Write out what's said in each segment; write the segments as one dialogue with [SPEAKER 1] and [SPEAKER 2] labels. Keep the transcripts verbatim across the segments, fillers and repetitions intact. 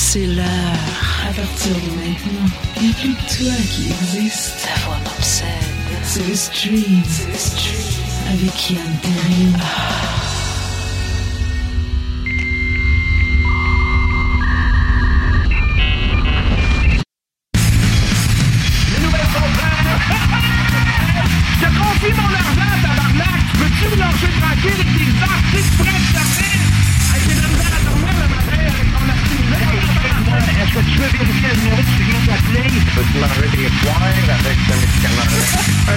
[SPEAKER 1] C'est l'heure. À partir de maintenant, il n'y a plus que toi qui existe.
[SPEAKER 2] Ta voix m'obsède.
[SPEAKER 1] C'est le stream.
[SPEAKER 2] C'est le stream.
[SPEAKER 1] Avec Yann Terrien.
[SPEAKER 2] Ah.
[SPEAKER 3] Les nouvelles sont prêtes. Je te confie mon argent, tabarnak. Peux-tu me lâcher tranquille avec tes artistes prêts de sortir? Hey, j'ai de la misère à dormir le matin avec ton artiste. Est-ce que tu veux vérifier le numéro que tu viens d'appeler?
[SPEAKER 4] Peux-tu manger des poires avec ce médicament-là?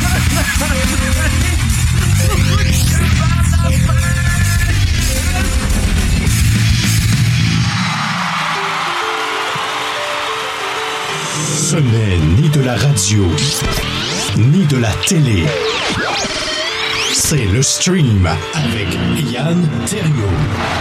[SPEAKER 5] Ce n'est ni de la radio, ni de la télé. C'est le stream avec Yann Terrien.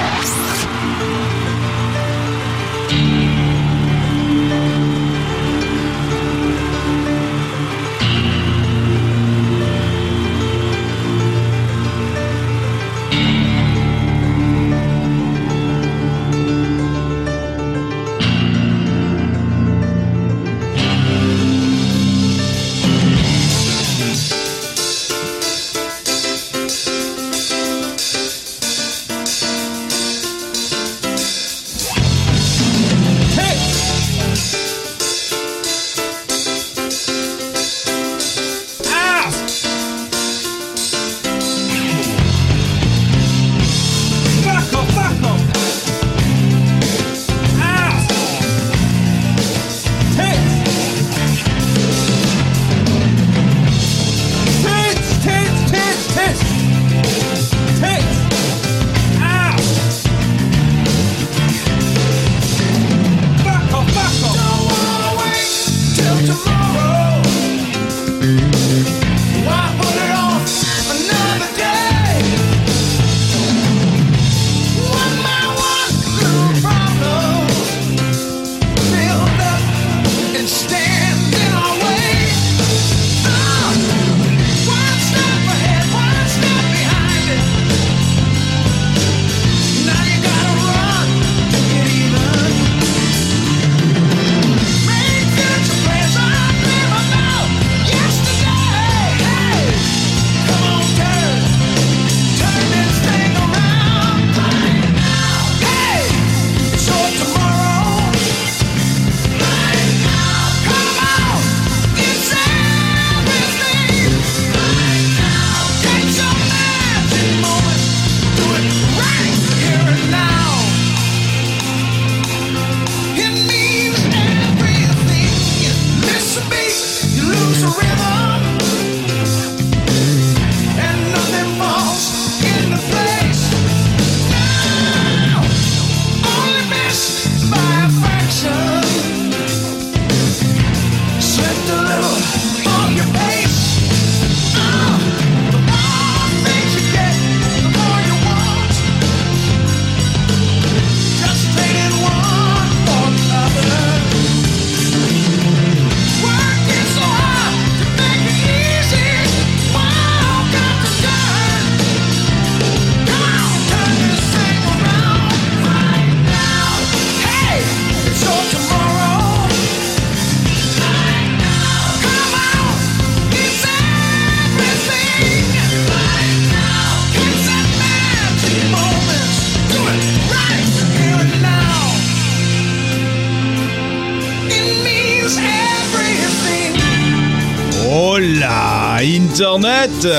[SPEAKER 6] Internet.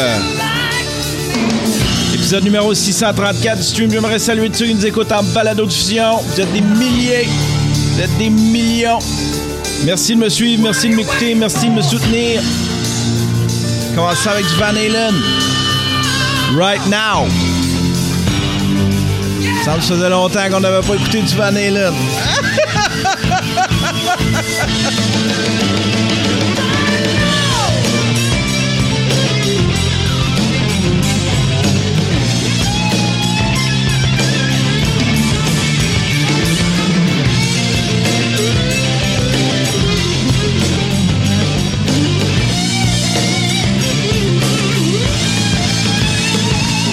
[SPEAKER 6] Épisode numéro six cent trente-quatre du stream. J'aimerais saluer tous ceux qui nous écoutent en balado-diffusion. Vous êtes des milliers. Vous êtes des millions. Merci de me suivre. Merci de m'écouter. Merci de me soutenir. Commençons avec du Van Halen. Right Now. Ça me faisait longtemps qu'on n'avait pas écouté du Van Halen.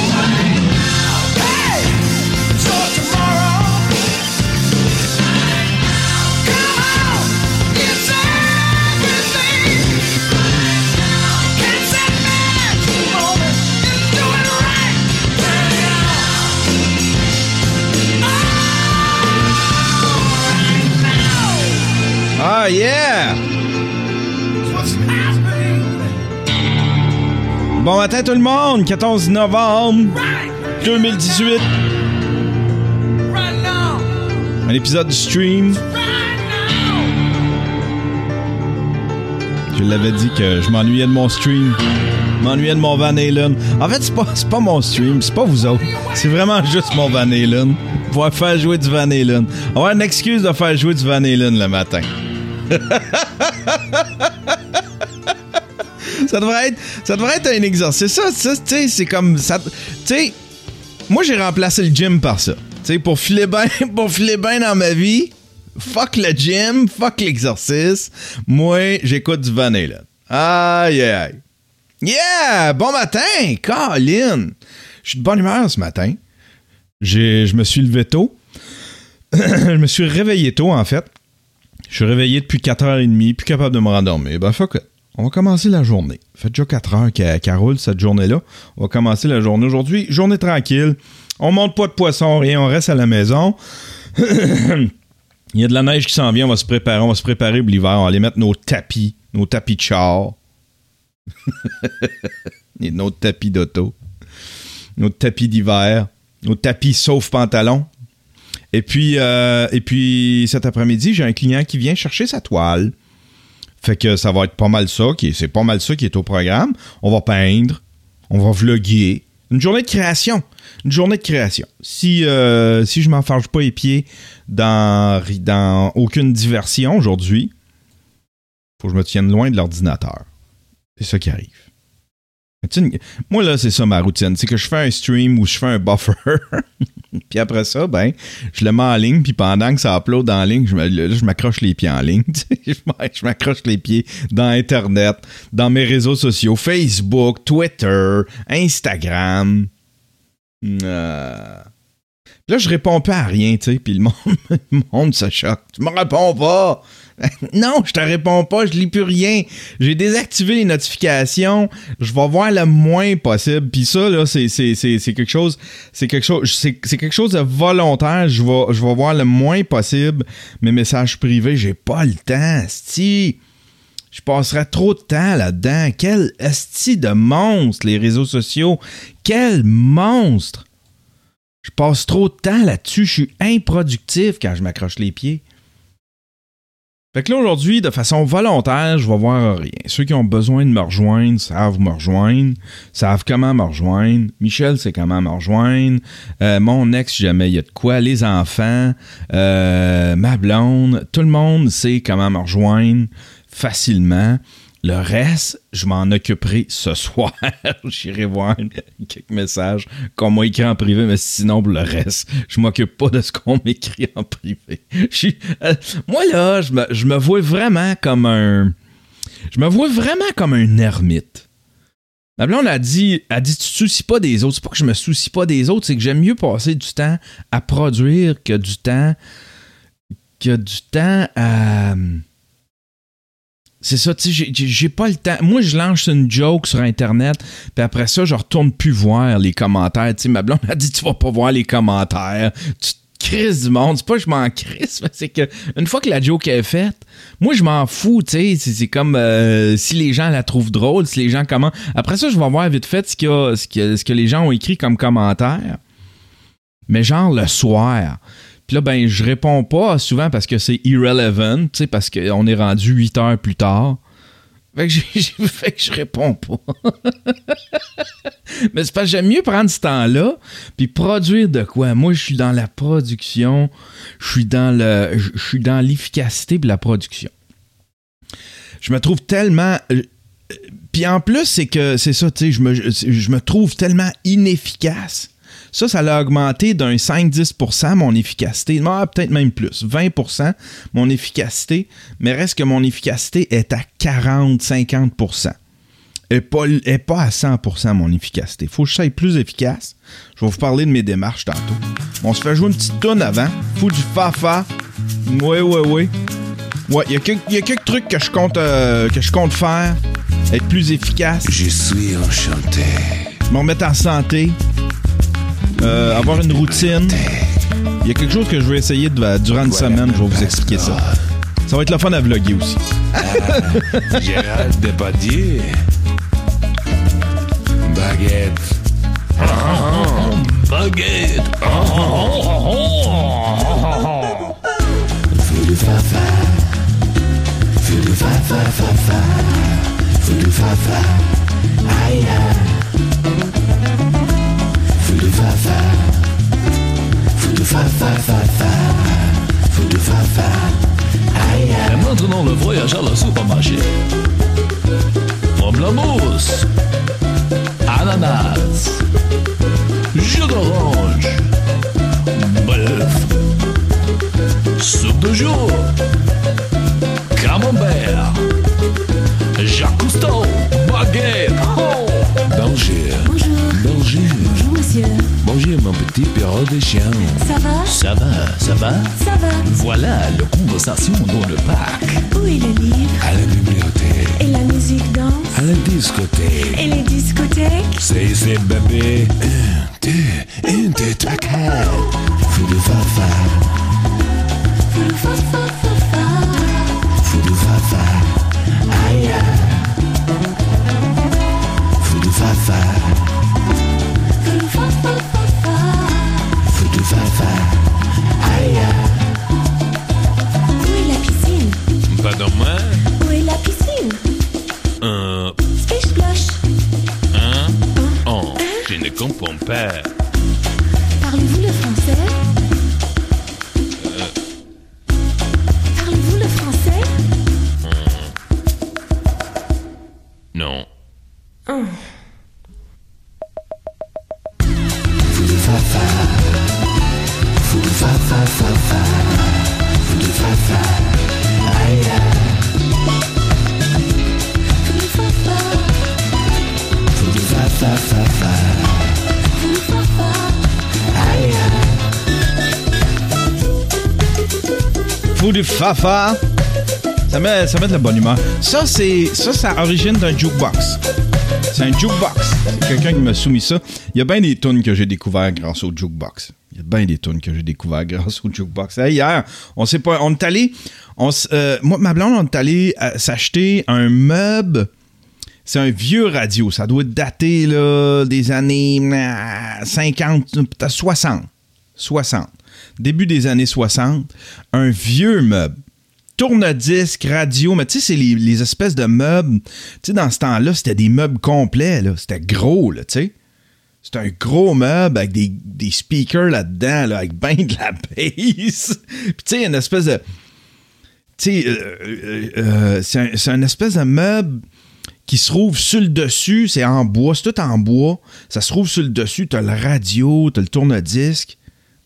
[SPEAKER 3] Hey! So tomorrow
[SPEAKER 6] Ah, yeah! Bon matin tout le monde, quatorze novembre deux mille dix-huit. Un épisode du stream. Je l'avais dit que je m'ennuyais de mon stream. Je m'ennuyais de mon Van Halen. En fait, c'est pas, c'est pas mon stream, c'est pas vous autres. C'est vraiment juste mon Van Halen. Pour faire jouer du Van Halen. On va avoir une excuse de faire jouer du Van Halen le matin. Ça devrait être, ça devrait être un exercice. Ça, ça tu sais, c'est comme ça. Tu sais, moi j'ai remplacé le gym par ça. Tu sais, pour filer bien, pour filer bien dans ma vie, fuck le gym, fuck l'exercice. Moi, j'écoute du Van Halen. Aïe, aïe. Yeah! Bon matin! Colin! Je suis de bonne humeur ce matin. J'ai, je me suis levé tôt. Je me suis réveillé tôt, en fait. Je suis réveillé depuis quatre heures trente, plus capable de me rendormir. Ben, fuck it. On va commencer la journée. Ça fait déjà quatre heures qu'elle, qu'elle roule, cette journée-là. On va commencer la journée. Aujourd'hui, journée tranquille. On monte pas de poisson, rien. On reste à la maison. Il y a de la neige qui s'en vient. On va se préparer. On va se préparer pour l'hiver. On va aller mettre nos tapis. Nos tapis de char. Nos tapis d'auto. Nos tapis d'hiver. Nos tapis sauf pantalon. Et puis, euh, et puis cet après-midi, j'ai un client qui vient chercher sa toile. Fait que ça va être pas mal ça, qui est, c'est pas mal ça qui est au programme. On va peindre, on va vlogger. Une journée de création. Une journée de création. Si, euh, si je m'enfarge pas les pieds dans, dans aucune diversion aujourd'hui, faut que je me tienne loin de l'ordinateur. C'est ça qui arrive. Moi, là, c'est ça ma routine. C'est que je fais un stream ou je fais un buffer. Puis après ça, ben, je le mets en ligne. Puis pendant que ça upload en ligne, je, me, là, je m'accroche les pieds en ligne. Je m'accroche les pieds dans Internet, dans mes réseaux sociaux, Facebook, Twitter, Instagram. Euh... Là, je réponds pas à rien, tu sais. Puis le monde, le monde se choque. Tu me réponds pas. Non, je te réponds pas, je lis plus rien. J'ai désactivé les notifications. Je vais voir le moins possible. Puis ça, là, c'est, c'est, c'est, c'est quelque chose. C'est quelque chose. C'est, c'est quelque chose de volontaire. Je vais, je vais voir le moins possible. Mes messages privés, j'ai pas le temps. Asti. Je passerais trop de temps là-dedans. Quel asti de monstre, les réseaux sociaux. Quel monstre. Je passe trop de temps là-dessus. Je suis improductif quand je m'accroche les pieds. Fait que là, aujourd'hui, de façon volontaire, je vais voir rien. Ceux qui ont besoin de me rejoindre savent me rejoindre, savent comment me rejoindre. Michel sait comment me rejoindre. Euh, mon ex, si jamais il y a de quoi. Les enfants, euh, ma blonde, tout le monde sait comment me rejoindre facilement. Le reste, je m'en occuperai ce soir. J'irai voir quelques messages qu'on m'a écrit en privé, mais sinon, pour le reste, je m'occupe pas de ce qu'on m'écrit en privé. Je, euh, moi, là, je me, je me vois vraiment comme un... Je me vois vraiment comme un ermite. Ma blonde a dit, a dit, tu te soucies pas des autres. C'est pas que je me soucie pas des autres, c'est que j'aime mieux passer du temps à produire que du temps... que du temps à... C'est ça, tu sais, j'ai, j'ai pas le temps. Moi, je lance une joke sur Internet, puis après ça, je retourne plus voir les commentaires. Tu sais, ma blonde a dit, tu vas pas voir les commentaires. Tu te crises du monde. C'est pas que je m'en crisse, mais c'est que une fois que la joke est faite, moi, je m'en fous, tu sais. C'est, c'est comme euh, si les gens la trouvent drôle, si les gens commentent. Après ça, je vais voir vite fait ce, qu'il y a, ce, que, ce que les gens ont écrit comme commentaire. Mais genre le soir. Puis là, ben, je réponds pas souvent parce que c'est irrelevant, tu sais, parce qu'on est rendu huit heures plus tard. Fait que, j'ai, j'ai, fait que je réponds pas. Mais c'est parce que j'aime mieux prendre ce temps-là puis produire de quoi. Moi, je suis dans la production, je suis dans le, je suis dans l'efficacité de la production. Je me trouve tellement... Puis en plus, c'est que, c'est ça, tu sais, je me, je me trouve tellement inefficace. Ça, ça l'a augmenté d'un cinq à dix pour cent mon efficacité. Ah, peut-être même plus. vingt pour cent mon efficacité. Mais reste que mon efficacité est à quarante à cinquante pour cent. Elle n'est pas, pas à cent pour cent mon efficacité. Il faut que je sois plus efficace. Je vais vous parler de mes démarches tantôt. On se fait jouer une petite toune avant. Faut du fa-fa. Oui, oui, oui. Ouais, il y a quelques, y a quelques trucs que je compte, euh, que je compte faire. Être plus efficace.
[SPEAKER 2] Je suis enchanté.
[SPEAKER 6] Me remettre en santé. Euh, avoir une routine. Il y a quelque chose que je vais essayer de, durant une semaine, je vais vous expliquer ça. Ça va être le fun à vlogger aussi.
[SPEAKER 2] Ah, Gérald Depardieu. Baguette. Ah, ah, baguette. Ah, ah, ah.
[SPEAKER 7] Fou du fa-fa. Fou du fa-fa-fa-fa. Fou du fa-fa. Aïe aïe. Fou du fa-fa. Fou du fa-fa-fa-fa. Fou du fa-fa. Aïe aïe.
[SPEAKER 2] Et maintenant le voyage à la supermarché. Pomme la mousse. Ananas. Jus d'orange. Bœuf. Soupe de jour. Camembert. Jacques Cousteau. Baguette. Oh. Danger.
[SPEAKER 8] Bonjour.
[SPEAKER 2] Danger.
[SPEAKER 8] Bonjour, monsieur.
[SPEAKER 2] Bonjour, mon petit perro de chien.
[SPEAKER 8] Ça va?
[SPEAKER 2] Ça va, ça va?
[SPEAKER 8] Ça va.
[SPEAKER 2] Voilà la conversation dans le parc.
[SPEAKER 8] Où est le livre?
[SPEAKER 2] À la bibliothèque.
[SPEAKER 8] Et la musique danse?
[SPEAKER 2] À la discothèque.
[SPEAKER 8] Et les discothèques?
[SPEAKER 2] C'est ici, bébé. Un, deux, un, deux, trois, quatre.
[SPEAKER 7] Fou du fa-fa.
[SPEAKER 8] Fou du fa-fa-fa-fa.
[SPEAKER 7] Fou du fa-fa. Aïe aïe. Fou du fa-fa.
[SPEAKER 8] Fou du fa-fa-fa-fa.
[SPEAKER 7] Fou du fa-fa. Aïe aïe.
[SPEAKER 8] Où est la piscine?
[SPEAKER 2] Pardon, moi?
[SPEAKER 8] Où est la piscine?
[SPEAKER 2] Un,
[SPEAKER 8] Splish Splosh.
[SPEAKER 2] un, oh, je ne comprends pas.
[SPEAKER 8] Parlez-vous le français? Parlez-vous le français?
[SPEAKER 2] Non.
[SPEAKER 8] Oh.
[SPEAKER 7] Fou du fa-fa. Fou du fa-fa-fa-fa. Fou du fa-fa. Aïe aïe.
[SPEAKER 8] Fou du fa-fa.
[SPEAKER 7] Fou du fa-fa-fa-fa.
[SPEAKER 8] Fou du fa-fa.
[SPEAKER 7] Aïe aïe.
[SPEAKER 6] Fou du fafa. Ça met, ça met de la bonne humeur. Ça, c'est ça, ça origine d'un jukebox. C'est un jukebox. C'est quelqu'un qui m'a soumis ça. Il y a bien des tunes que j'ai découvert grâce au jukebox. Il y a bien des tunes que j'ai découvert grâce au jukebox. Hey, hier, on sait pas, on est allé, on, euh, moi, ma blonde, on est allé euh, s'acheter un meuble. C'est un vieux radio. Ça doit dater là, des années euh, cinquante, peut-être soixante. soixante. Début des années soixante. Un vieux meuble. Tourne-disque, radio, mais tu sais, c'est les, les espèces de meubles. Tu sais, dans ce temps-là, c'était des meubles complets, là. C'était gros, là, tu sais. C'était un gros meuble avec des, des speakers là-dedans, là, avec ben de la bass. Puis tu sais, une espèce de... Tu sais, euh, euh, euh, c'est, un, c'est une espèce de meuble qui se trouve sur le dessus. C'est en bois, c'est tout en bois. Ça se trouve sur le dessus. T'as le radio, t'as le tourne-disque.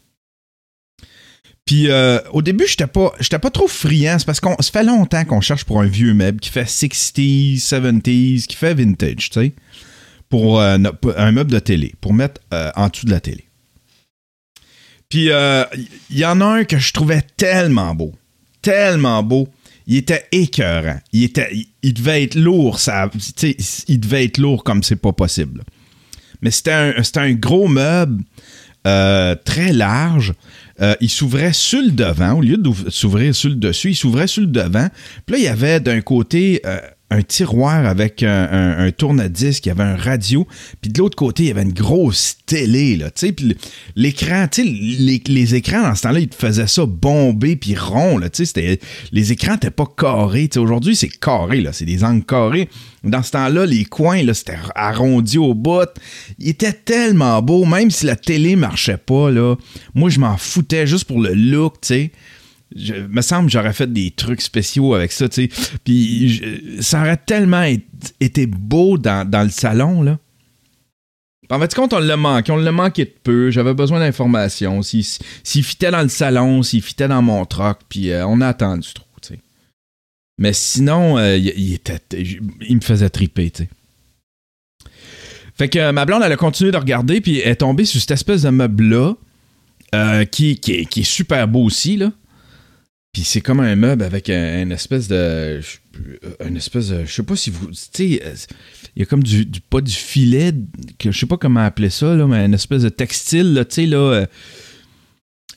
[SPEAKER 6] Puis euh, au début, j'étais pas, j'étais pas trop friand. C'est parce qu'on ça fait longtemps qu'on cherche pour un vieux meuble qui fait soixante, soixante-dix, qui fait vintage, tu sais, pour euh, un meuble de télé, pour mettre euh, en dessous de la télé. Puis il euh, y en a un que je trouvais tellement beau, tellement beau. Il était écœurant. Il était, il, il devait être lourd, ça, tu sais, il devait être lourd comme c'est pas possible. Mais c'était un, c'était un gros meuble euh, très large. Euh, il s'ouvrait sur le devant, au lieu de s'ouvrir sur le dessus, il s'ouvrait sur le devant. Puis là, il y avait d'un côté euh, un tiroir avec un, un, un tourne-disque, il y avait un radio, puis de l'autre côté, il y avait une grosse télé, là, tu sais, puis l'écran, tu sais, les, les écrans, dans ce temps-là, ils te faisaient ça bomber puis rond, là, tu sais, c'était, les écrans n'étaient pas carrés, tu sais, aujourd'hui, c'est carré, là, c'est des angles carrés. Dans ce temps-là, les coins, là, c'était arrondi au bout. Il était tellement beau, même si la télé marchait pas, là, moi, je m'en foutais juste pour le look, tu sais. Je, me semble que j'aurais fait des trucs spéciaux avec ça, tu sais. Puis je, ça aurait tellement été, été beau dans, dans le salon, là. En fait, compte, on l'a manqué. On l'a manqué de peu. J'avais besoin d'informations. S'il, s'il fitait dans le salon, s'il fitait dans mon troc, puis euh, on a attendu trop, tu sais. Mais sinon, euh, il, il, était, il me faisait triper, tu sais. Fait que euh, ma blonde, elle a continué de regarder, puis elle est tombée sur cette espèce de meuble-là, euh, qui, qui, est, qui est super beau aussi, là. Puis c'est comme un meuble avec un, une espèce de... Une espèce de... Je sais pas si vous... Tu sais, il y a comme du, du... Pas du filet, que je sais pas comment appeler ça, là, mais une espèce de textile, là, tu sais, là...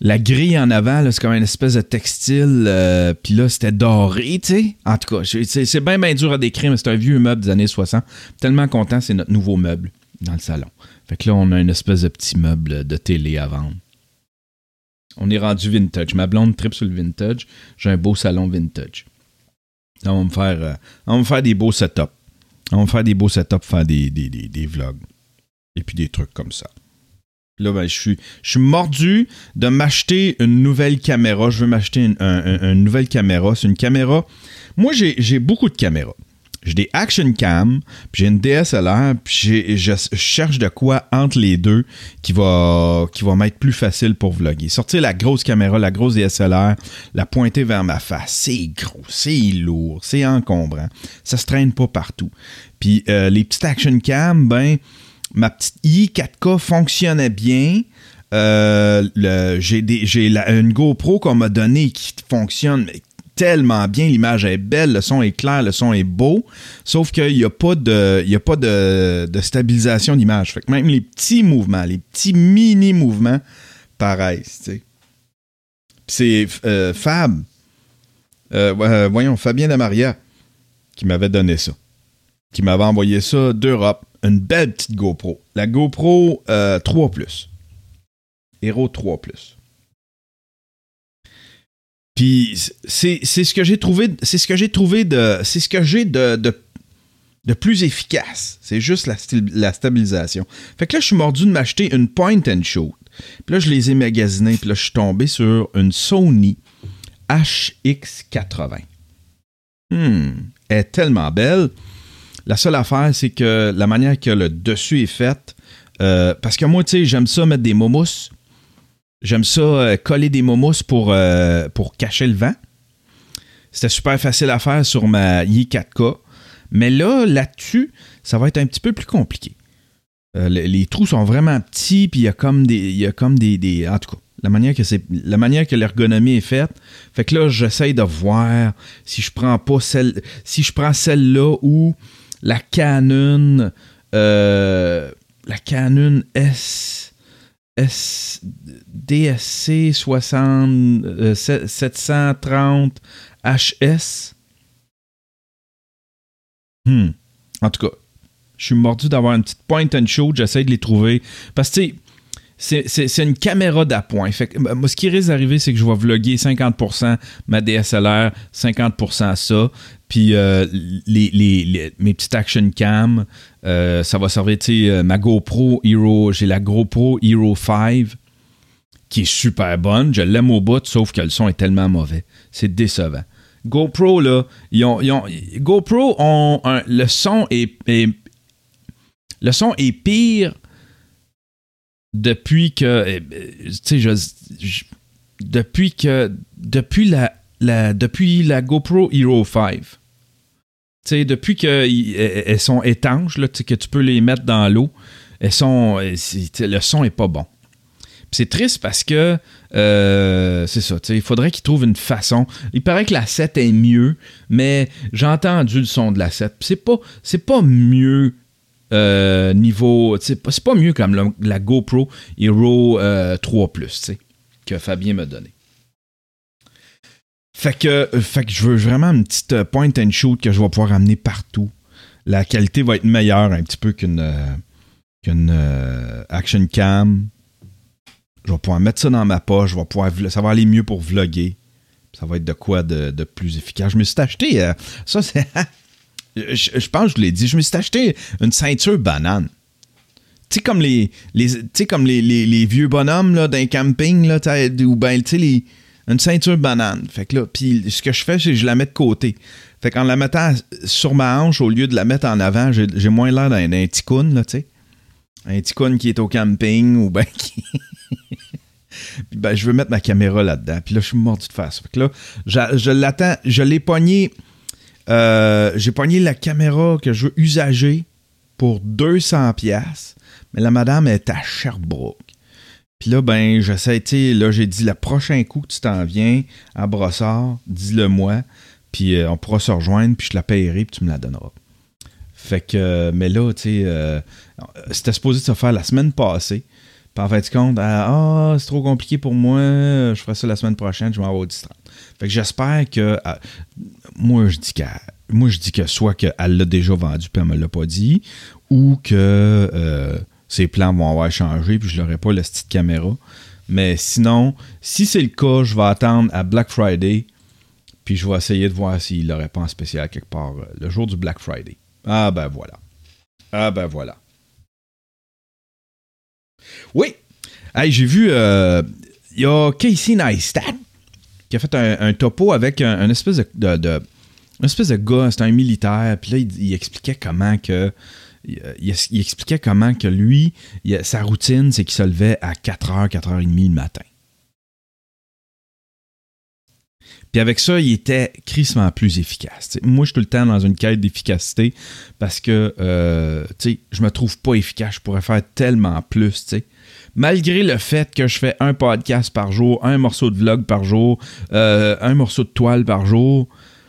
[SPEAKER 6] La grille en avant, là, c'est comme une espèce de textile. Euh, Puis là, c'était doré, tu sais. En tout cas, c'est, c'est bien, bien dur à décrire, mais c'est un vieux meuble des années soixante. Tellement content, c'est notre nouveau meuble dans le salon. Fait que là, on a une espèce de petit meuble de télé à vendre. On est rendu vintage. Ma blonde tripe sur le vintage. J'ai un beau salon vintage. Là, on va me faire, euh, on va me faire des beaux setups. On va me faire des beaux setups, faire des, des, des, des vlogs. Et puis des trucs comme ça. Là, ben, je suis, je suis mordu de m'acheter une nouvelle caméra. Je veux m'acheter une, un, un, une nouvelle caméra. C'est une caméra... Moi, j'ai, j'ai beaucoup de caméras. J'ai des action cam, puis j'ai une D S L R, puis j'ai, je, je cherche de quoi entre les deux qui va, qui va m'être plus facile pour vlogger. Sortir la grosse caméra, la grosse D S L R, la pointer vers ma face, c'est gros, c'est lourd, c'est encombrant. Ça se traîne pas partout. Puis euh, les petites action cam, ben... Ma petite I quatre K fonctionnait bien. Euh, le, j'ai des, j'ai la, une GoPro qu'on m'a donnée qui fonctionne tellement bien. L'image est belle, le son est clair, le son est beau. Sauf qu'il n'y a pas de, il y a pas de, de stabilisation d'image. Fait que même les petits mouvements, les petits mini-mouvements paraissent. T'sais. C'est euh, Fab, euh, euh, voyons, Fabien Damaria, qui m'avait donné ça. Qui m'avait envoyé ça d'Europe. Une belle petite GoPro. La GoPro euh, trois plus. Hero trois plus. Puis c'est, c'est ce que j'ai trouvé. C'est ce que j'ai trouvé de. C'est ce que j'ai de, de, de plus efficace. C'est juste la, la stabilisation. Fait que là, je suis mordu de m'acheter une point and shoot. Puis là, je les ai magasinés. Puis là, je suis tombé sur une Sony H X quatre-vingts. Hmm. Elle est tellement belle. La seule affaire, c'est que la manière que le dessus est fait, euh, parce que moi, tu sais, j'aime ça mettre des momousses. J'aime ça euh, coller des momousses pour, euh, pour cacher le vent. C'était super facile à faire sur ma I quatre K. Mais là, là-dessus, ça va être un petit peu plus compliqué. Euh, les, les trous sont vraiment petits, puis il y a comme des... Il y a comme des, des en tout cas, la manière que c'est, la manière que l'ergonomie est faite. Fait que là, j'essaye de voir si je prends pas celle... Si je prends celle-là où... La Canon, euh, la Canon S, S, D S C soixante, euh, sept cent trente H S. Hmm. En tout cas, je suis mordu d'avoir une petite point and shoot. J'essaie de les trouver. Parce que, tu sais, c'est, c'est, c'est une caméra d'appoint. Fait que, moi, ce qui risque d'arriver, c'est que je vais vlogger cinquante pour cent ma D S L R, cinquante pour cent ça. Puis euh, les, les, les, mes petites action cam, euh, ça va servir, tu sais, ma GoPro Hero, j'ai la GoPro Hero cinq qui est super bonne. Je l'aime au bout, sauf que le son est tellement mauvais. C'est décevant. GoPro, là, ils ont, ils ont, GoPro, ont un, le son est, est, le son est pire depuis que, tu sais, je, je, depuis que, depuis la, la, depuis la GoPro Hero cinq. Tu sais, depuis qu'elles sont étanches, là, que tu peux les mettre dans l'eau, elles sont, le son est pas bon. Puis c'est triste parce que, euh, c'est ça, il faudrait qu'ils trouvent une façon. Il paraît que la sept est mieux, mais j'ai entendu le son de la sept. Puis c'est pas, c'est pas mieux euh, niveau, c'est pas, c'est pas mieux comme la, la GoPro Hero euh, trois plus, que Fabien m'a donné. Fait que, fait que je veux vraiment une petite point and shoot que je vais pouvoir amener partout. La qualité va être meilleure un petit peu qu'une, euh, qu'une euh, action cam. Je vais pouvoir mettre ça dans ma poche. Je vais pouvoir, ça va aller mieux pour vlogger. Ça va être de quoi de, de plus efficace. Je me suis acheté, euh, ça c'est, je, je pense que je vous l'ai dit, je me suis acheté une ceinture banane. Tu sais, comme les, les, tu sais, comme les, les, les vieux bonhommes là, d'un camping, là, ou ben, tu sais, les... Une ceinture banane. Fait que là, puis ce que je fais, c'est que je la mets de côté. Fait qu'en la mettant sur ma hanche, au lieu de la mettre en avant, j'ai, j'ai moins l'air d'un, d'un ticoun, là, tu sais. Un ticoun qui est au camping ou ben qui... Puis ben, je veux mettre ma caméra là-dedans. Puis là, je suis mordu de faire ça. Fait que là, je, je l'attends. Je l'ai pogné... Euh, j'ai pogné la caméra que je veux usager pour deux cents dollars. Mais la madame est à Sherbrooke. Puis là, ben, j'essaie, tu sais, là, j'ai dit, le prochain coup que tu t'en viens à Brossard, dis-le moi, puis euh, on pourra se rejoindre, puis je la paierai, puis tu me la donneras. Fait que, euh, mais là, tu sais, euh, c'était supposé de se faire la semaine passée, Puis en fait, tu compte, ah, c'est trop compliqué pour moi, je ferai ça la semaine prochaine, je m'en vais au dix trente. Fait que j'espère que. Euh, moi, je dis qu'elle. Moi, je dis que soit qu'elle l'a déjà vendu puis elle me l'a pas dit, ou que euh, ses plans vont avoir changé puis je n'aurai pas la petite caméra. Mais sinon, si c'est le cas, je vais attendre à Black Friday puis je vais essayer de voir s'il l'aurait pas en spécial quelque part euh, le jour du Black Friday. Ah ben voilà. Ah ben voilà. Oui! Hey, j'ai vu, il euh, y a Casey Neistat qui a fait un, un topo avec un, un espèce de, de, de un espèce de gars, c'était un militaire, puis là, il, il expliquait comment que il, il, il expliquait comment que lui, il, sa routine, c'est qu'il se levait à quatre heures, quatre heures trente le matin. Puis avec ça, il était crissement plus efficace. T'sais. Moi, je suis tout le temps dans une quête d'efficacité parce que euh, je me trouve pas efficace. Je pourrais faire tellement plus. T'sais. Malgré le fait que je fais un podcast par jour, un morceau de vlog par jour, euh, un morceau de toile par jour,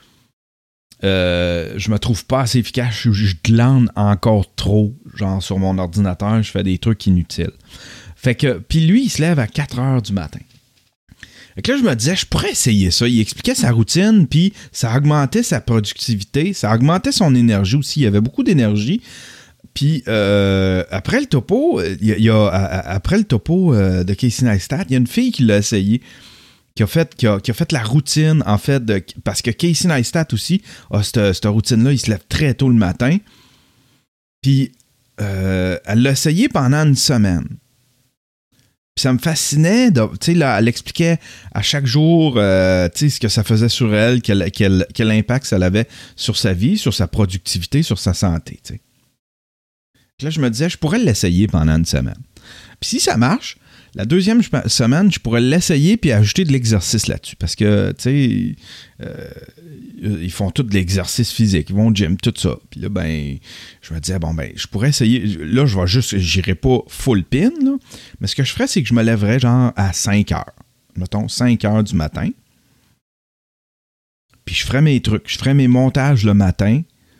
[SPEAKER 6] euh, je me trouve pas assez efficace. Je, je glande encore trop, genre sur mon ordinateur, je fais des trucs inutiles. Fait que, puis lui, il se lève à quatre heures du matin. Fait que là, je me disais, je pourrais essayer ça. Il expliquait sa routine, puis ça augmentait sa productivité, ça augmentait son énergie aussi. Il y avait beaucoup d'énergie. Puis euh, après le topo, il y a, il y a, après le topo euh, de Casey Neistat, il y a une fille qui l'a essayé, qui a fait, qui a, qui a fait la routine, en fait, de, parce que Casey Neistat aussi a cette, cette routine-là, il se lève très tôt le matin. Puis euh, elle l'a essayé pendant une semaine. Puis ça me fascinait, tu sais, là, elle expliquait à chaque jour, euh, tu sais, ce que ça faisait sur elle, quel, quel, quel impact ça avait sur sa vie, sur sa productivité, sur sa santé, tu sais. Là, je me disais, je pourrais l'essayer pendant une semaine. Puis si ça marche, la deuxième semaine, je pourrais l'essayer puis ajouter de l'exercice là-dessus. Parce que, tu sais, euh, ils font tout de l'exercice physique, ils vont au gym, tout ça. Puis là, ben, je me disais, bon, ben, je pourrais essayer. Là, je vais juste, j'irai pas full pin, là. Mais ce que je ferais, c'est que je me lèverais genre à cinq heures. Mettons, cinq heures du matin. Puis je ferais mes trucs, je ferais mes montages le matin.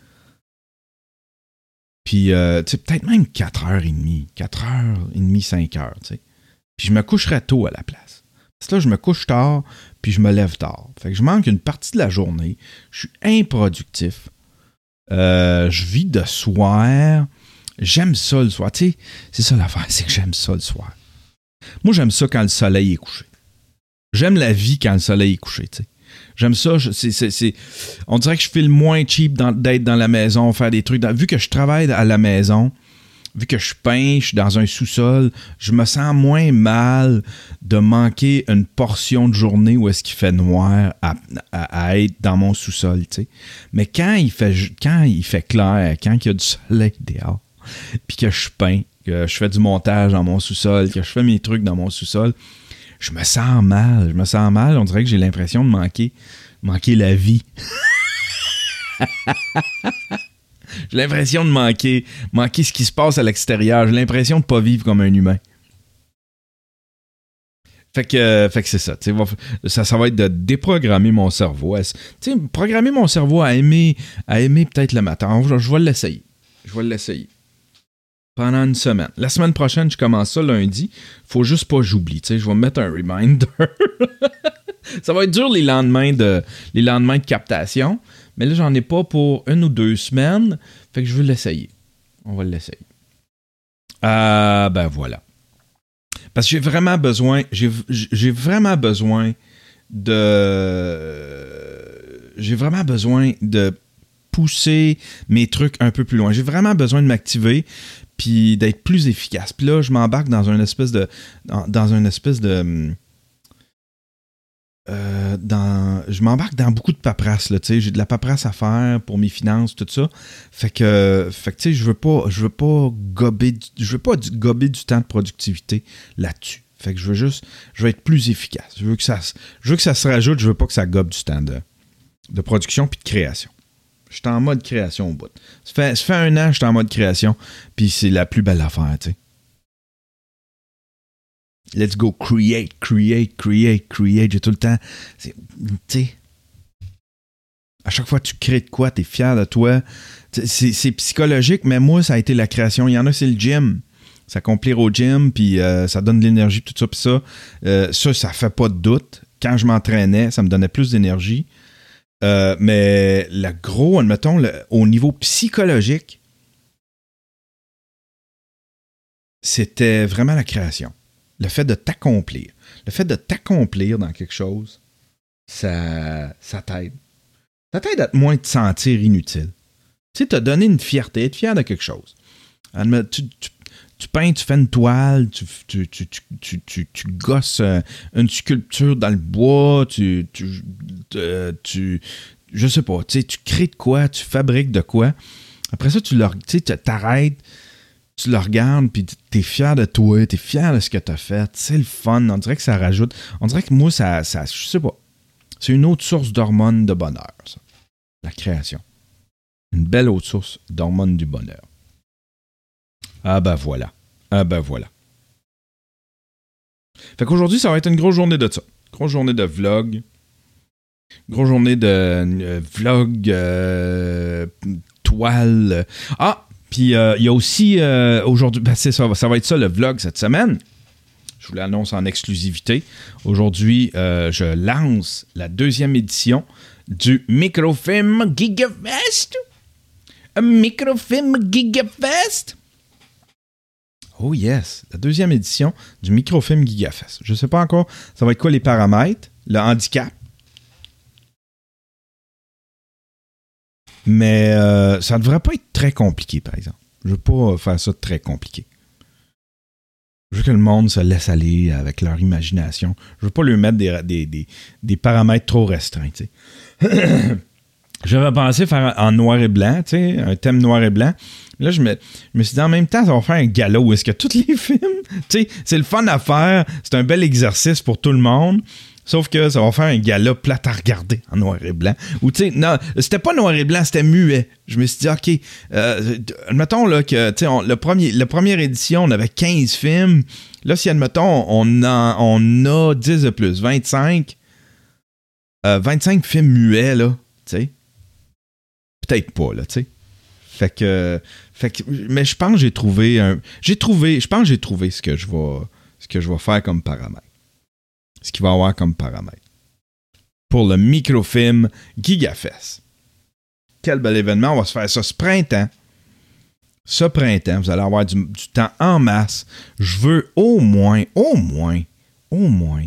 [SPEAKER 6] Puis, euh, tu sais, peut-être même quatre heures trente, quatre heures trente, cinq heures, tu sais. Puis je me coucherais tôt à la place. Parce que là, je me couche tard, puis je me lève tard. Fait que je manque une partie de la journée. Je suis improductif. Euh, je vis de soir. J'aime ça le soir. Tu sais, c'est ça l'affaire, c'est que j'aime ça le soir. Moi, j'aime ça quand le soleil est couché. J'aime la vie quand le soleil est couché, tu sais. J'aime ça. Je, c'est, c'est, c'est, on dirait que je file moins cheap dans, d'être dans la maison, faire des trucs. Dans, vu que je travaille à la maison, vu que je peins, je suis dans un sous-sol, je me sens moins mal de manquer une portion de journée où est-ce qu'il fait noir à, à, à être dans mon sous-sol, tu sais. Mais quand il fait, quand il fait clair, quand il y a du soleil dehors, puis que je peins, que je fais du montage dans mon sous-sol, que je fais mes trucs dans mon sous-sol, je me sens mal. Je me sens mal. On dirait que j'ai l'impression de manquer, manquer la vie. J'ai l'impression de manquer, manquer ce qui se passe à l'extérieur. J'ai l'impression de ne pas vivre comme un humain. Fait que, fait que c'est ça, ça. Ça va être de déprogrammer mon cerveau. T'sais, programmer mon cerveau à aimer, à aimer peut-être le matin. Je, je vais l'essayer. Je vais l'essayer. Pendant une semaine. La semaine prochaine, je commence ça lundi. Faut juste pas que j'oublie. Je vais me mettre un reminder. Ça va être dur les lendemains de, les lendemains de captation. Mais là, j'en ai pas pour une ou deux semaines. Fait que je veux l'essayer. On va l'essayer. Ah, euh, ben voilà. Parce que j'ai vraiment besoin. J'ai, j'ai vraiment besoin de. J'ai vraiment besoin de pousser mes trucs un peu plus loin. J'ai vraiment besoin de m'activer puis d'être plus efficace. Puis là, je m'embarque dans une espèce de... Dans, dans une espèce de... Euh, dans, je m'embarque dans beaucoup de paperasse, là, tu sais. J'ai de la paperasse à faire pour mes finances, tout ça. Fait que, fait que tu sais, je veux pas, je veux pas gober, du, je veux pas du, gober du temps de productivité là-dessus. Fait que je veux juste, je veux être plus efficace. Je veux que ça, je veux que ça se rajoute, je veux pas que ça gobe du temps de, de production puis de création. Je suis en mode création au bout. Ça fait, ça fait un an que je suis en mode création, puis c'est la plus belle affaire, tu sais. Let's go create, create, create, create. J'ai tout le temps... Tu sais... À chaque fois que tu crées de quoi, t'es fier de toi. C'est, c'est psychologique, mais moi, ça a été la création. Il y en a, c'est le gym. s'accomplir au gym, puis euh, ça donne de l'énergie, tout ça, puis ça, euh, ça, ça fait pas de doute. Quand je m'entraînais, ça me donnait plus d'énergie. Euh, mais le gros, admettons, le, au niveau psychologique, c'était vraiment la création. Le fait de t'accomplir. Le fait de t'accomplir dans quelque chose, ça, ça t'aide. Ça t'aide à moins te sentir inutile. Tu sais, t'as donné une fierté, être fier de quelque chose. Tu, tu, tu peins, tu fais une toile, tu, tu, tu, tu, tu, tu, tu gosses une sculpture dans le bois, tu, tu, tu, tu je sais pas, tu sais, tu crées de quoi, tu fabriques de quoi. Après ça, tu le, tu t'arrêtes, tu le regardes, puis t'es fier de toi, t'es fier de ce que t'as fait. C'est le fun. On dirait que ça rajoute. On dirait que moi, ça, ça je sais pas. C'est une autre source d'hormones de bonheur, ça. La création. Une belle autre source d'hormones du bonheur. Ah ben voilà. Ah ben voilà. Fait qu'aujourd'hui, ça va être une grosse journée de ça. Grosse journée de vlog. Grosse journée de euh, vlog, euh, toile. Ah! Puis il euh, y a aussi euh, aujourd'hui, ben c'est ça, ça va être ça le vlog cette semaine. Je vous l'annonce en exclusivité. Aujourd'hui, euh, je lance la deuxième édition du Microfilm Gigafest. Un Microfilm Gigafest. Oh yes, la deuxième édition du Microfilm Gigafest. Je ne sais pas encore, ça va être quoi les paramètres, le handicap. Mais euh, ça ne devrait pas être très compliqué, par exemple. Je ne veux pas faire ça très compliqué. Je veux que le monde se laisse aller avec leur imagination. Je veux pas lui mettre des, des, des, des paramètres trop restreints. Tu sais. J'avais pensé faire en noir et blanc, tu sais, un thème noir et blanc. Là, je me, je me suis dit, en même temps, ça va faire un gala où est-ce que tous les films, tu sais, c'est le fun à faire, c'est un bel exercice pour tout le monde. Sauf que ça va faire un gala plate à regarder en noir et blanc. Ou tu sais, non, c'était pas noir et blanc, c'était muet. Je me suis dit, OK, euh, admettons là, que tu sais, le premier, la première édition, on avait quinze films. Là, si admettons, on a, on a dix de plus, vingt-cinq, euh, vingt-cinq films muets, là, tu sais. Peut-être pas, là, tu sais. Fait que, fait que, mais je pense que j'ai trouvé un, j'ai trouvé, je pense que j'ai trouvé ce que je vais, ce que je vais faire comme paramètre. Ce qu'il va y avoir comme paramètre. Pour le Microfilm Gigafest. Quel bel événement. On va se faire ça ce printemps. Ce printemps, vous allez avoir du, du temps en masse. Je veux au moins, au moins, au moins,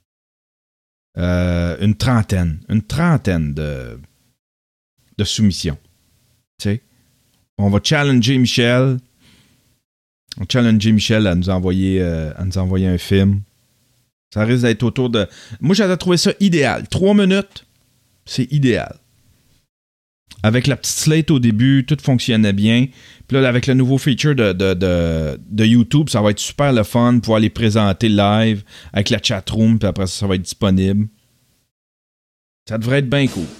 [SPEAKER 6] euh, une trentaine, une trentaine de, de soumissions. Tu sais, on va challenger Michel. On va challenger Michel à nous envoyer, euh, à nous envoyer un film. Ça risque d'être autour de... Moi, j'avais trouvé ça idéal. Trois minutes, c'est idéal. Avec la petite slate au début, tout fonctionnait bien. Puis là, avec le nouveau feature de, de, de, de YouTube, ça va être super le fun, pouvoir les présenter live avec la chatroom, puis après ça, ça va être disponible. Ça devrait être bien cool.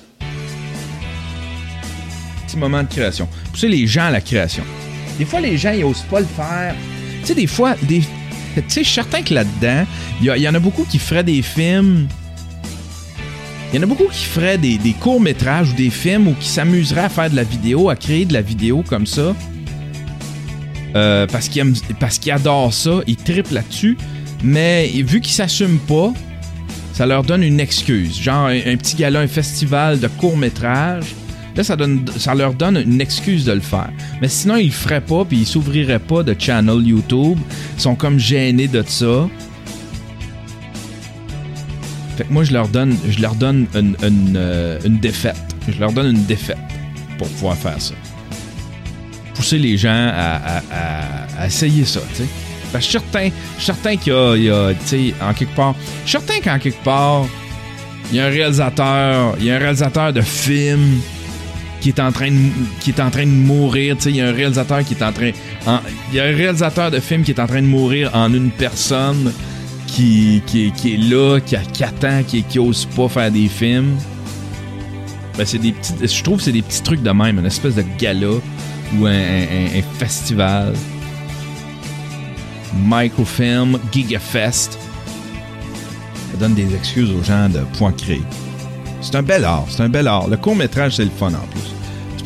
[SPEAKER 6] Petit moment de création. Pousser les gens à la création. Des fois, les gens, ils n'osent pas le faire. Tu sais, des fois... des Tu sais, je suis certain que là-dedans, il y, y en a beaucoup qui feraient des films. Il y en a beaucoup qui feraient des, des courts-métrages ou des films ou qui s'amuseraient à faire de la vidéo, à créer de la vidéo comme ça. Euh, parce qu'ils aiment, parce qu'ils adorent ça, ils trippent là-dessus. Mais vu qu'ils s'assument pas, ça leur donne une excuse. Genre un, un petit gala, un festival de courts-métrages. Là, ça, donne, ça leur donne une excuse de le faire. Mais sinon, ils le feraient pas puis ils s'ouvriraient pas de channel YouTube. Ils sont comme gênés de ça. Fait que moi, je leur donne, je leur donne une, une, euh, une défaite. Je leur donne une défaite pour pouvoir faire ça. Pousser les gens à, à, à, à essayer ça, tu sais. Parce que je suis certain, je suis certain qu'il y a, il y a tu sais, en quelque part... Je suis certain qu'en quelque part, il y a un réalisateur, il y a un réalisateur de film... qui est en train de, qui est en train de mourir. Tu sais, il y a un réalisateur qui est en train... En, il y a un réalisateur de film qui est en train de mourir en une personne qui, qui, qui est là, qui, qui attend, qui, qui ose pas faire des films. Ben, c'est des petits... Je trouve que c'est des petits trucs de même. Une espèce de gala ou un, un, un festival. Microfilm Gigafest. Ça donne des excuses aux gens de pouvoir créer. C'est un bel art, c'est un bel art. Le court-métrage, c'est le fun en plus. Tu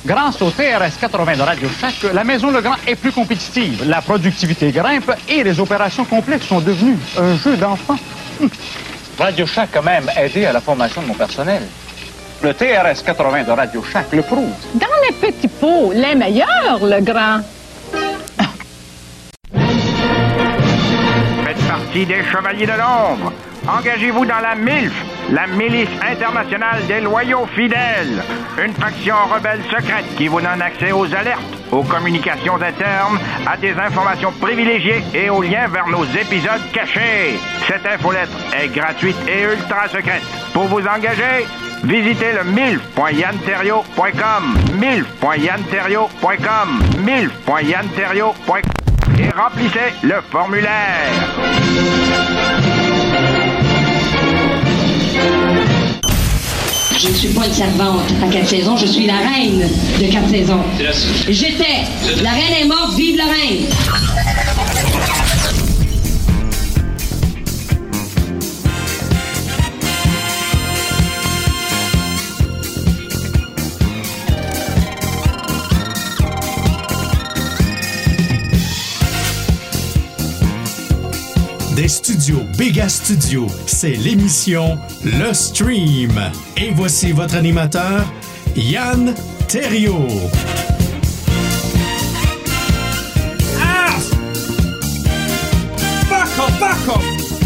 [SPEAKER 9] Grâce au T R S quatre-vingts de Radio Shack, la Maison Legrand est plus compétitive. La productivité grimpe et les opérations complexes sont devenues un jeu d'enfant. Radio Shack a même aidé à la formation de mon personnel. Le T R S quatre-vingts de Radio Shack le prouve.
[SPEAKER 10] Dans les petits pots, les meilleurs, Legrand.
[SPEAKER 3] Faites partie des Chevaliers de l'Ombre. Engagez-vous dans la M I L F, la Milice internationale des loyaux fidèles. Une faction rebelle secrète qui vous donne accès aux alertes, aux communications internes, à des informations privilégiées et aux liens vers nos épisodes cachés. Cette infolettre est gratuite et ultra secrète. Pour vous engager, visitez le milf point yann terriot point com, milf point yann terriot point com, milf point yann terriot point com et remplissez le formulaire.
[SPEAKER 11] Je ne suis pas une servante à quatre saisons, je suis la reine de quatre saisons. J'étais. La reine est morte, vive la reine!
[SPEAKER 5] Des studios Béga Studio, c'est l'émission Le Stream. Et voici votre animateur, Yann Terriot.
[SPEAKER 6] Ah! Fuck off, fuck off!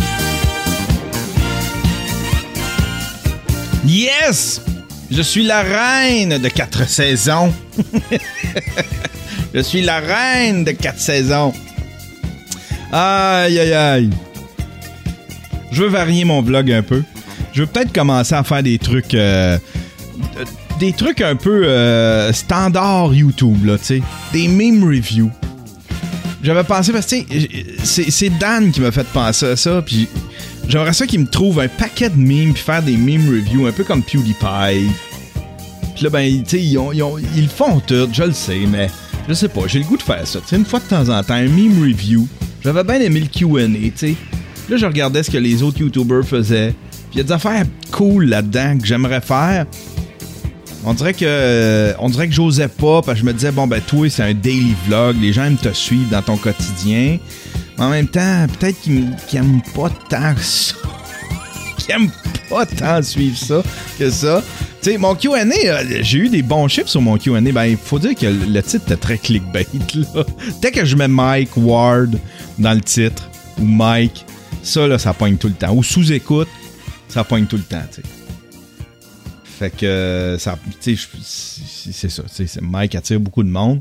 [SPEAKER 6] Yes! Je suis la reine de quatre saisons. Je suis la reine de quatre saisons. Aïe, aïe, aïe. Je veux varier mon vlog un peu. Je veux peut-être commencer à faire des trucs... Euh, des trucs un peu euh, standard YouTube, là, tu sais. Des meme reviews. J'avais pensé, parce que, tu sais, c'est, c'est Dan qui m'a fait penser à ça, puis j'aimerais ça qu'il me trouve un paquet de memes, puis faire des meme reviews, un peu comme PewDiePie. Puis là, ben, tu sais, ils, ont, ils, ont, ils le font tout, je le sais, mais je sais pas, j'ai le goût de faire ça. Tu sais, une fois de temps en temps, un meme review. J'avais bien aimé le Q and A, tu sais. Là, je regardais ce que les autres YouTubers faisaient. Puis il y a des affaires cool là-dedans que j'aimerais faire. On dirait que euh, on dirait que j'osais pas, parce que je me disais, bon, ben, toi, c'est un daily vlog. Les gens aiment te suivre dans ton quotidien. Mais en même temps, peut-être qu'ils, qu'ils aiment pas tant ça. Qu'ils aiment pas tant suivre ça que ça. Tu sais, mon Q and A, j'ai eu des bons chiffres sur mon Q and A. Ben, il faut dire que le titre était très clickbait, là. Dès que je mets Mike Ward dans le titre, ou Mike, ça, là, ça pogne tout le temps. Ou sous-écoute, ça pogne tout le temps, tu sais. Fait que, ça, tu sais, c'est, c'est ça, tu sais, Mike attire beaucoup de monde.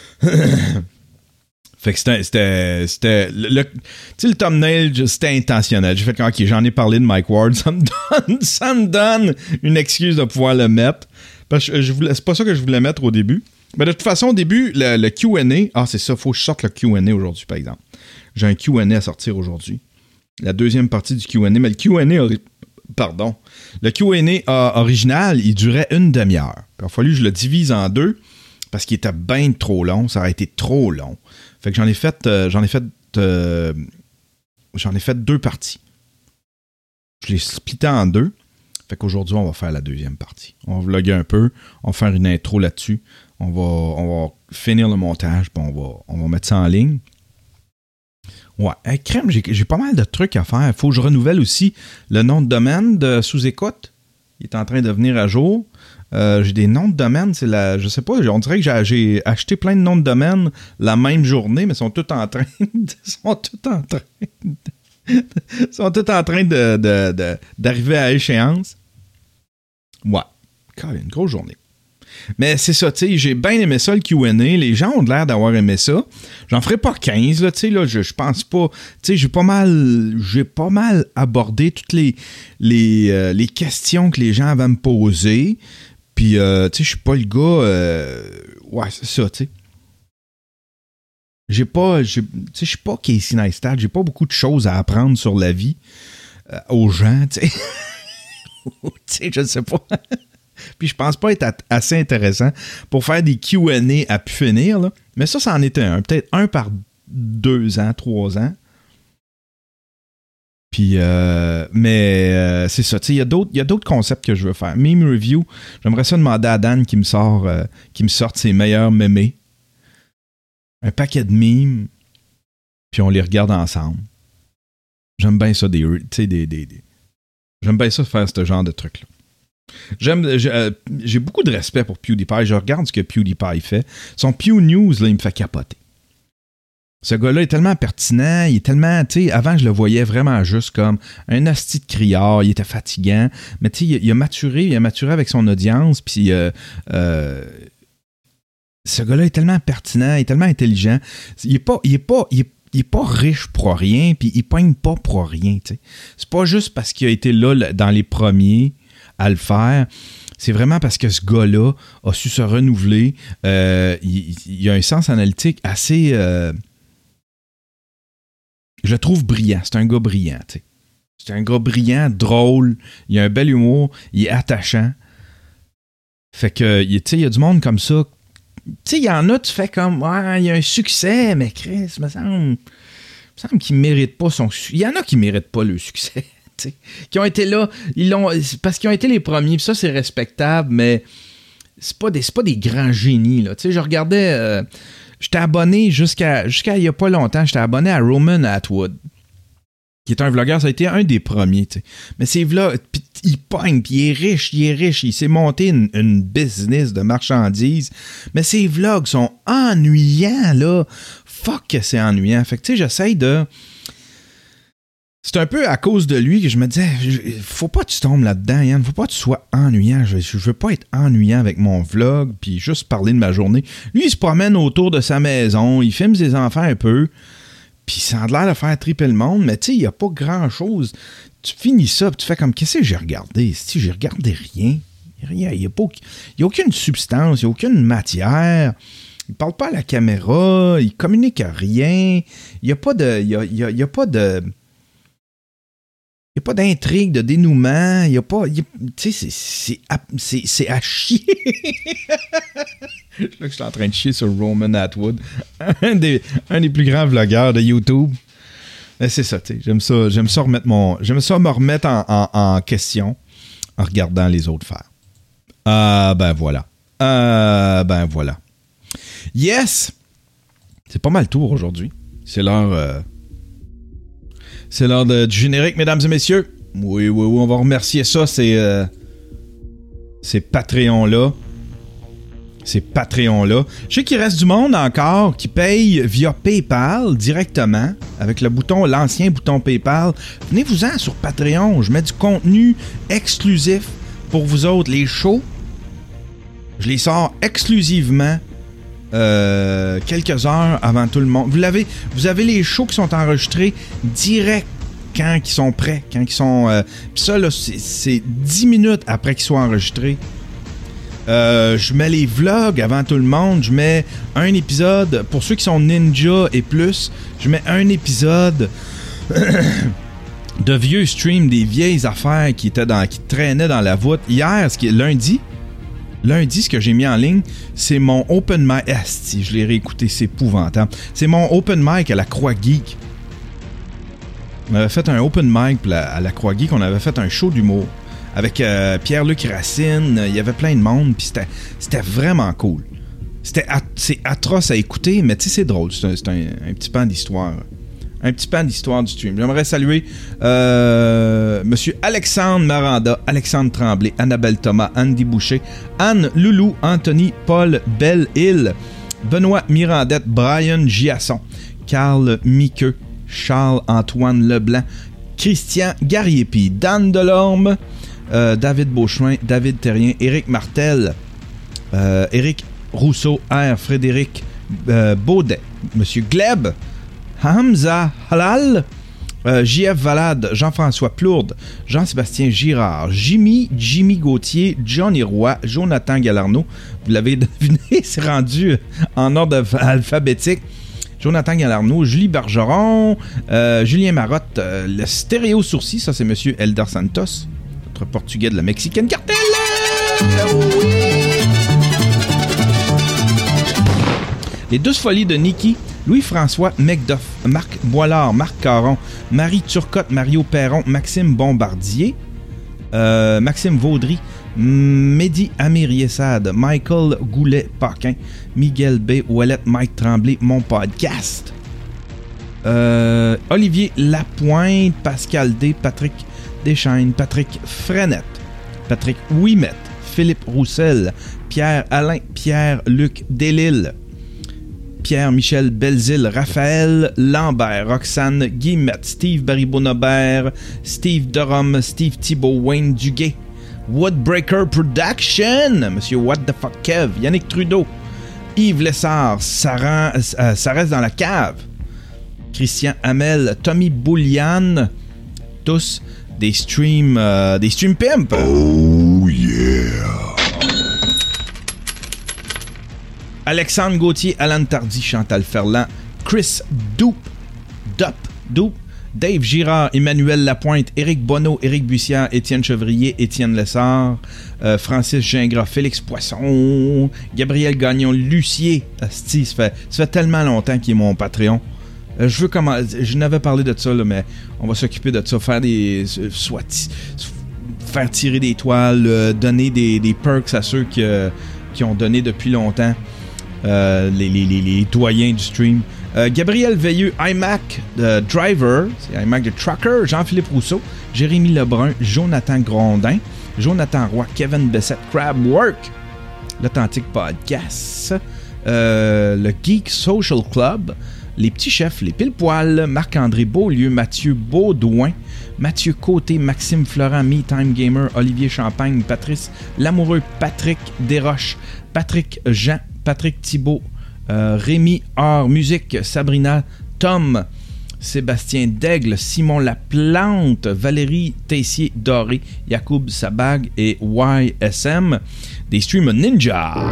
[SPEAKER 6] Fait que c'était, c'était, c'était le, tu sais, le thumbnail, c'était intentionnel. J'ai fait que, ok, j'en ai parlé de Mike Ward, ça me donne, ça me donne une excuse de pouvoir le mettre. Parce que je voulais, c'est pas ça que je voulais mettre au début. Mais de toute façon, au début, le, le Q and A, ah, c'est ça, faut que je sorte le Q and A aujourd'hui, par exemple. J'ai un Q and A à sortir aujourd'hui. La deuxième partie du Q and A, mais le Q and A, pardon, le Q and A original, il durait une demi-heure. Puis il a fallu que je le divise en deux, parce qu'il était bien trop long, ça aurait été trop long. Fait que j'en ai fait, euh, j'en ai fait, euh, j'en ai fait deux parties. Je l'ai splitté en deux. Fait qu'aujourd'hui, on va faire la deuxième partie. On va vlogger un peu, on va faire une intro là-dessus. On va, on va finir le montage, puis on va, on va mettre ça en ligne. Ouais, hey, crème, j'ai, j'ai pas mal de trucs à faire. Il faut que je renouvelle aussi le nom de domaine de sous-écoute. Il est en train de venir à jour. Euh, j'ai des noms de domaine, c'est la. Je sais pas, on dirait que j'ai, j'ai acheté plein de noms de domaine la même journée, mais ils sont tous en train de. sont tous en train de. sont tous en train de, de, de, d'arriver à échéance. Ouais. Quand une grosse journée. Mais c'est ça, tu sais, j'ai bien aimé ça, le Q and A. Les gens ont l'air d'avoir aimé ça. J'en ferai pas quinze, là, tu sais, là, je, je pense pas. Tu sais, j'ai pas mal, j'ai pas mal abordé toutes les, les, euh, les questions que les gens avaient à me poser. Puis, euh, tu sais, je suis pas le gars... Euh, ouais, c'est ça, tu sais. J'ai pas... Tu sais, je suis pas Casey Neistat. J'ai pas beaucoup de choses à apprendre sur la vie euh, aux gens, tu sais. Tu sais, je sais pas... Puis je pense pas être assez intéressant pour faire des Q and A à pu finir, là. Mais ça, ça en était un. Peut-être un par deux ans, trois ans. Puis, euh, mais euh, c'est ça. Tu sais, il y a d'autres, il y a d'autres concepts que je veux faire. Meme review, j'aimerais ça demander à Dan qui me sort, euh, qui me sorte ses meilleurs mémés. Un paquet de memes, puis on les regarde ensemble. J'aime bien ça, des, tu sais, des, des, des. J'aime bien ça faire ce genre de truc-là. J'aime, j'ai, euh, j'ai beaucoup de respect pour PewDiePie. Je regarde ce que PewDiePie fait. Son Pew News, là, il me fait capoter. Ce gars-là est tellement pertinent, il est tellement, tu sais, avant je le voyais vraiment juste comme un hostie de criard, il était fatigant, mais tu sais, il, il a maturé, il a maturé avec son audience, puis euh, euh, ce gars-là est tellement pertinent, il est tellement intelligent, il est pas, il est pas, il est, il est pas riche pour rien, puis il pogne pas pour rien, tu sais. C'est pas juste parce qu'il a été là dans les premiers à le faire. C'est vraiment parce que ce gars-là a su se renouveler. Euh, il, il a un sens analytique assez... Euh, je le trouve brillant. C'est un gars brillant, tu sais. C'est un gars brillant, drôle. Il a un bel humour. Il est attachant. Fait que, tu sais, il y a du monde comme ça. Tu sais, il y en a, tu fais comme... Ouais, il y a un succès, mais Chris, me semble... me semble qu'il ne mérite pas son succès. Il y en a qui ne méritent pas le succès. T'sais, qui ont été là, ils l'ont, parce qu'ils ont été les premiers, puis ça c'est respectable, mais c'est pas des, c'est pas des grands génies. Là. Je regardais, euh, j'étais abonné jusqu'à, jusqu'à il y a pas longtemps, j'étais abonné à Roman Atwood, qui est un vlogueur, ça a été un des premiers. T'sais. Mais ces vlogs, il pogne, puis il est riche, il est riche, il s'est monté une, une business de marchandises, mais ces vlogs sont ennuyants, là. Fuck que c'est ennuyant. Fait que tu sais, j'essaye de... C'est un peu à cause de lui que je me disais, faut pas que tu tombes là-dedans, Yann, faut pas que tu sois ennuyant. Je, je veux pas être ennuyant avec mon vlog, puis juste parler de ma journée. Lui, il se promène autour de sa maison, il filme ses enfants un peu, puis ça a l'air de faire triper le monde, mais tu sais, il y a pas grand-chose. Tu finis ça, puis tu fais comme, qu'est-ce que j'ai regardé? Si j'ai regardé rien, rien, il y a pas, il y a aucune substance, il y a aucune matière. Il parle pas à la caméra, il communique à rien, il y a pas de, il y a, il y a, il y a pas de... Il n'y a pas d'intrigue, de dénouement. Il n'y a pas... Tu sais, c'est, c'est, c'est, c'est à chier. Là que je suis en train de chier sur Roman Atwood. Un des, un des plus grands vlogueurs de YouTube. Mais c'est ça, tu sais. J'aime ça, j'aime ça remettre mon... J'aime ça me remettre en, en, en question en regardant les autres faire. Ah, ben voilà. Ah, ben voilà. Yes! C'est pas mal le tour aujourd'hui. C'est l'heure... Euh, C'est l'heure de, du générique, mesdames et messieurs. Oui, oui, oui, on va remercier ça, ces, euh, ces Patreons-là. Ces Patreons-là. Je sais qu'il reste du monde encore qui paye via PayPal directement, avec le bouton, l'ancien bouton PayPal. Venez-vous-en sur Patreon. Je mets du contenu exclusif pour vous autres. Les shows, je les sors exclusivement Euh, quelques heures avant tout le monde. Vous l'avez, vous avez les shows qui sont enregistrés direct quand ils sont prêts, quand ils sont... Euh, Puis ça, là, c'est, c'est dix minutes après qu'ils soient enregistrés. Euh, je mets les vlogs avant tout le monde. Je mets un épisode, pour ceux qui sont ninja et plus, je mets un épisode de vieux streams, des vieilles affaires qui, étaient dans, qui traînaient dans la voûte. Hier, ce qui est lundi, Lundi, ce que j'ai mis en ligne, c'est mon open mic. Asti, je l'ai réécouté, c'est épouvantable. C'est mon open mic à la Croix Geek. On avait fait un open mic à la Croix Geek, on avait fait un show d'humour avec euh, Pierre-Luc Racine, il y avait plein de monde, puis c'était, c'était vraiment cool. C'était at- c'est atroce à écouter, mais tu sais, c'est drôle, c'est, un, c'est un, un petit pan d'histoire. Un petit pan d'histoire du stream. J'aimerais saluer euh, Monsieur Alexandre Maranda, Alexandre Tremblay, Annabelle Thomas, Andy Boucher, Anne Loulou, Anthony Paul Belle-Île, Benoît Mirandette, Brian Giasson, Carl Miqueux, Charles-Antoine Leblanc, Christian Gariepi, Dan Delorme, euh, David Beauchemin, David Terrien, Éric Martel, euh, Éric Rousseau, R. Frédéric euh, Baudet, Monsieur Gleb, Hamza Halal, euh, J F Valade, Jean-François Plourde, Jean-Sébastien Girard, Jimmy, Jimmy Gauthier, Johnny Roy, Jonathan Galarno. Vous l'avez deviné, c'est rendu en ordre alphabétique. Jonathan Galarno, Julie Bergeron, euh, Julien Marotte, euh, le stéréo sourcil, ça c'est Monsieur Eldar Santos, notre portugais de la Mexican Cartel. Oui. Les Douze Folies de Nikki, Louis-François Macduff, Marc Boilard, Marc Caron, Marie Turcotte, Mario Perron, Maxime Bombardier, euh, Maxime Vaudry, Mehdi Amir-Yessad, Michael Goulet-Paquin, Miguel B. Ouellette, Mike Tremblay, mon podcast. Euh, Olivier Lapointe, Pascal D, Patrick Deschaines, Patrick Frenette, Patrick Ouimet, Philippe Roussel, Pierre-Alain, Pierre-Luc Delisle, Pierre-Michel Belzile, Raphaël Lambert, Roxane Guillemette, Steve Baribonobert, Steve Durham, Steve Thibault, Wayne Duguay, Woodbreaker Production, Monsieur What the Fuck Kev, Yannick Trudeau, Yves Lessard, ça, rend, euh, ça reste dans la cave, Christian Hamel, Tommy Boulian, tous des streams, euh, des stream pimps.
[SPEAKER 12] Oh yeah!
[SPEAKER 6] Alexandre Gauthier, Alan Tardy, Chantal Ferland, Chris Doup, Dup, Doup, Dave Girard, Emmanuel Lapointe, Éric Bonneau, Éric Bussière, Étienne Chevrier, Étienne Lessard, euh, Francis Gingras, Félix Poisson, Gabriel Gagnon, Lucier. Asti, ça fait, ça fait tellement longtemps qu'il est mon Patreon. Euh, je veux comment, je n'avais parlé de ça, là, mais on va s'occuper de ça, faire des, soit t- faire tirer des toiles, euh, donner des, des perks à ceux qui, euh, qui ont donné depuis longtemps, euh, les, les, les, les doyens du stream. Euh, Gabriel Veilleux, iMac euh, Driver, c'est iMac de Trucker, Jean-Philippe Rousseau, Jérémy Lebrun, Jonathan Grondin, Jonathan Roy, Kevin Bessette, Crabwork, l'Authentique Podcast, euh, le Geek Social Club, les Petits Chefs, les Pile-Poils, Marc-André Beaulieu, Mathieu Baudouin, Mathieu Côté, Maxime Florent, Me Time Gamer, Olivier Champagne, Patrice Lamoureux, Patrick Desroches, Patrick Jean, Patrick Thibault, euh, Rémi Hors Musique, Sabrina Tom, Sébastien Daigle, Simon Laplante, Valérie Tessier-Doré, Yacoub Sabag et Y S M, des streams Ninja.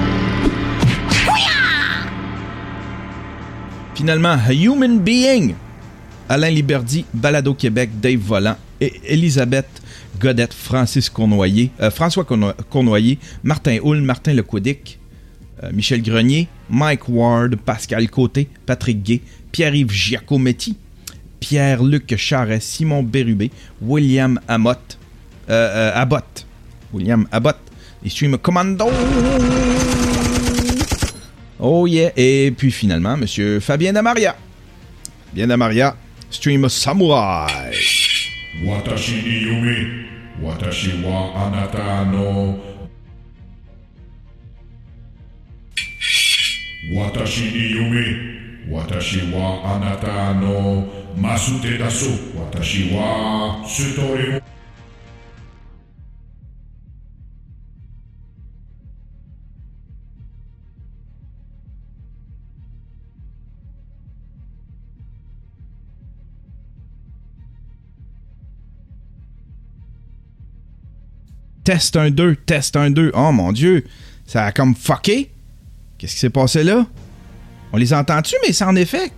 [SPEAKER 6] Finalement, A Human Being, Alain Liberdi, Balado Québec, Dave Volant, et Elisabeth Godette, Francis Cournoyer, euh, François Courno- Cournoyer, Martin Houle, Martin Lecoudic, euh, Michel Grenier, Mike Ward, Pascal Côté, Patrick Gay, Pierre-Yves Giacometti, Pierre-Luc Charret, Simon Bérubé, William Amotte, euh, euh, Abbott, William Abbott, les streams Commando. Oh yeah! Et puis finalement, Monsieur Fabien Damaria. Fabien Damaria, stream Samurai.
[SPEAKER 12] Watashi ni yumi, watashi wa anata no. Watashi ni yumi, watashi wa anata no. Masute dasu, watashi wa sutori.
[SPEAKER 6] Test un deux, test un deux. Oh mon Dieu, ça a comme fucké. Qu'est-ce qui s'est passé là? On les entend-tu, mais c'est en effet.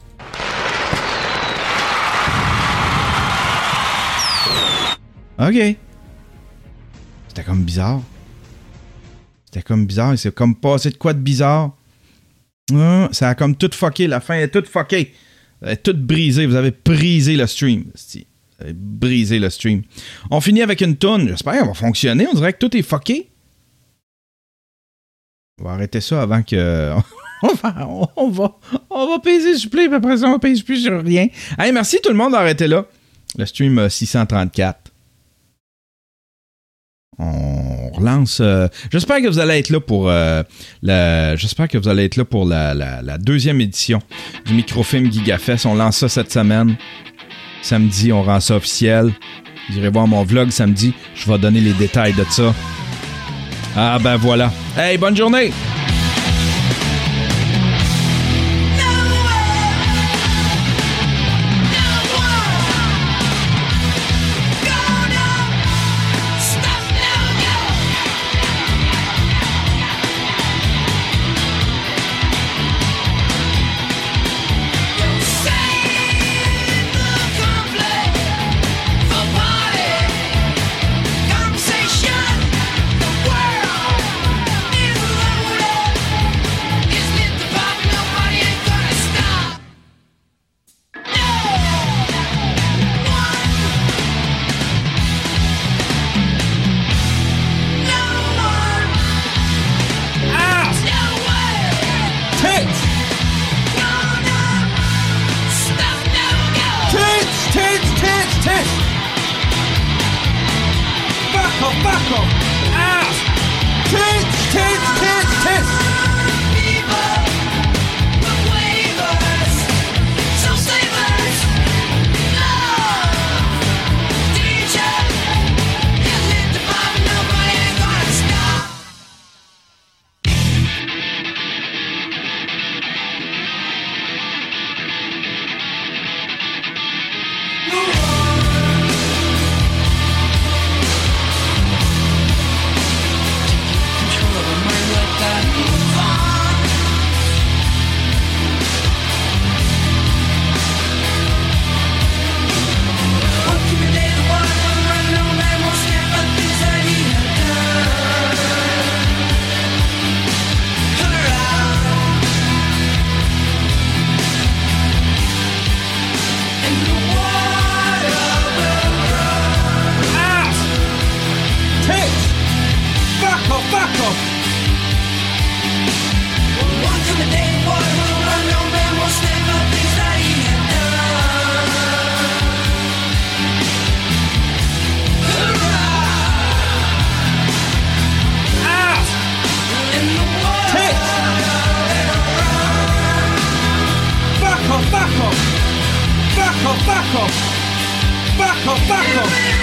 [SPEAKER 6] OK. C'était comme bizarre. C'était comme bizarre. C'est comme passé de quoi de bizarre? Hum, ça a comme tout fucké. La fin est toute fuckée. Vous avez tout brisé. Vous avez brisé le stream. C'est... briser le stream. On finit avec une toune. J'espère qu'elle va fonctionner. On dirait que tout est fucké. On va arrêter ça avant que... on va, on va, on va payer sur play, puis après ça, on va payer plus sur rien. Hey, merci tout le monde d'arrêter là. Le stream six cent trente-quatre. On relance... Euh, j'espère que vous allez être là pour... Euh, la, j'espère que vous allez être là pour la, la, la deuxième édition du Microfilm GigaFest. On lance ça cette semaine. Samedi, on rend ça officiel. Vous irez voir mon vlog samedi. Je vais donner les détails de ça. Ah ben voilà. Hey, bonne journée!
[SPEAKER 7] Conversation, the world is loaded.
[SPEAKER 6] Back off! Back off, back off!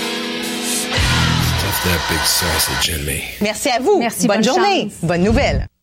[SPEAKER 13] Merci à vous.
[SPEAKER 10] Merci,
[SPEAKER 13] bonne,
[SPEAKER 10] bonne
[SPEAKER 13] journée.
[SPEAKER 10] chance.
[SPEAKER 13] Bonne nouvelle.